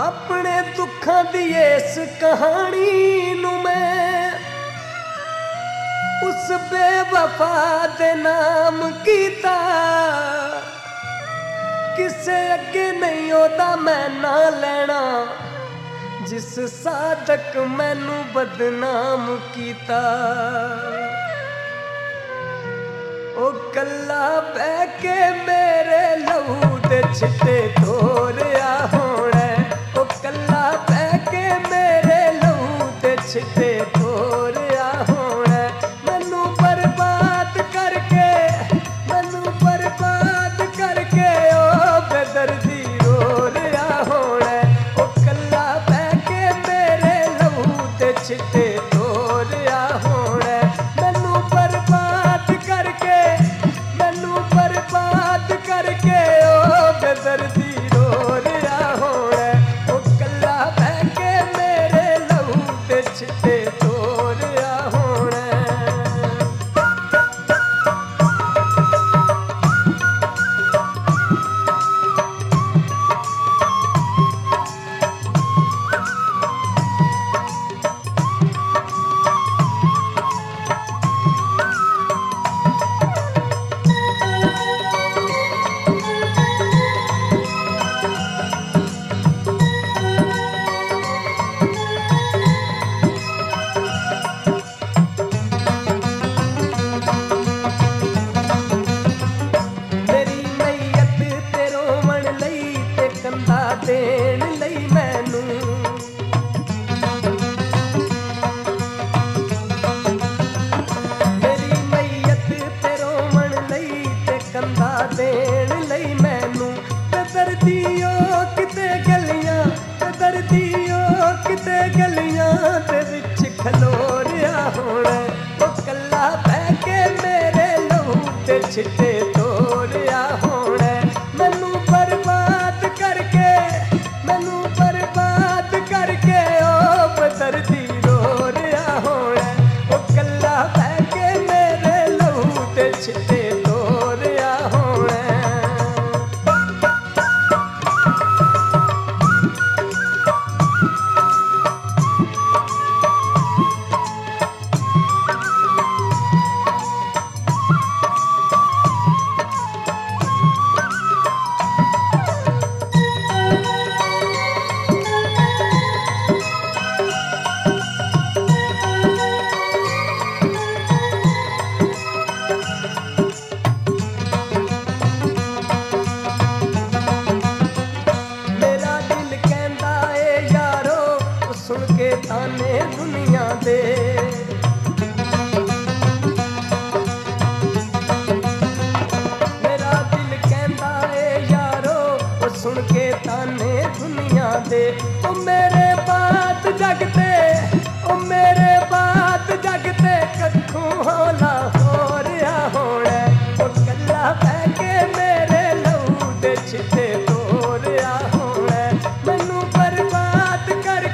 अपने दुखों की इस कहानी नू मैं उस बेवफा दे नाम कीता, किसे अगे नहीं ओदा मैं ना लेना, जिस साधक मैनू बदनाम कीता। ओ कल्ला बह के मेरे लहू दे छिट्टे धोरिया होना, ओ कल्ला बह के मेरे लहू दे छिट्टे धोरिया होना। मैनू बर्बाद करके ओ बेदर्दी रो रहा होना, ओ कल्ला बह के मेरे लहू दे छिट्टे धोरिया होना। मैनू बर्बाद करके ओ बेदर्दी रो रहा होना, ओ कल्ला बह के मेरे लहू दे छिट्टे धोरिया होना। देण लई मैनू मेरी मैयत ते रोवण लई ते कंधा देण लई मैनू। बेदर्दियो किते गलियां, बेदर्दियो किते गलियां दे विच खलो रिहा होना, ओ कल्ला बह के मेरे लहू ते छिट्टे धोरिया होना। मैनू बर्बाद करके ओ बेदर्दी रो रहा होना, ओ कल्ला बह के मेरे लहू ते छिट्टे धोरिया होना। सुन के ताने दुनिया दे मेरा दिल कहंदा ए यारो, ओ सुन के ताने दुनिया दे। ओ मेरे बात जगते, ओ मेरे बात जगते कखों हौला हो रहा होना, ओ कल्ला बह के मेरे लहू दे छिट्टे धोरिया होना। मैनू बर्बाद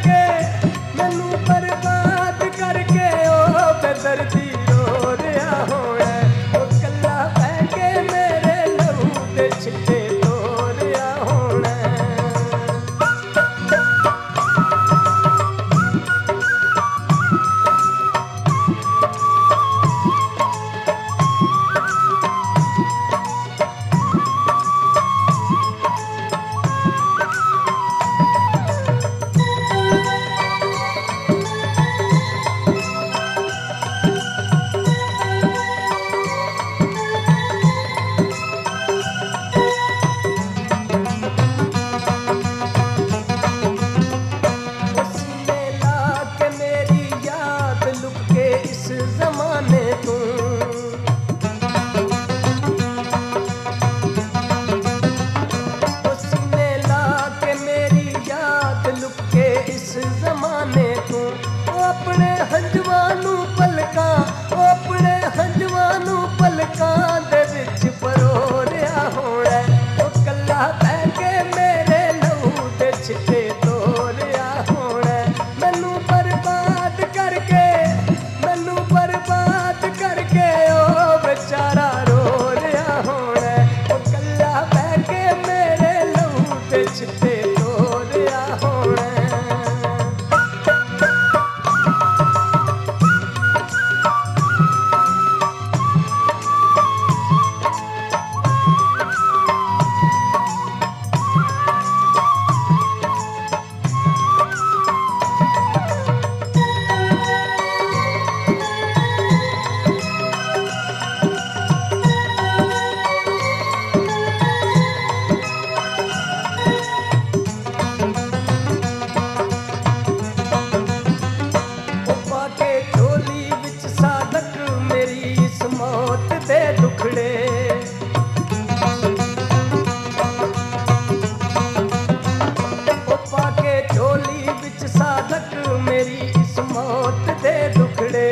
करके ओ बेदर्दी रो रहा होना, ओ कल्ला बह के मेरे लहू दे छिट्टे धोरिया होना।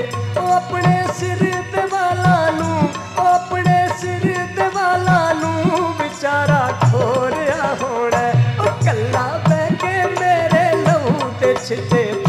ਉਹ ਆਪਣੇ ਸਿਰ ਤੇ ਵਾਲਾਂ ਨੂੰ, ਉਹ ਆਪਣੇ ਸਿਰ ਤੇ ਵਾਲਾਂ ਨੂੰ ਵਿਚਾਰਾ ਖੋ ਰਿਹਾ ਹੋਣਾ। ਉਹ ਕੱਲਾ ਬਹਿ ਕੇ ਮੇਰੇ ਲਹੂ ਤੇ ਛਿੱਟੇ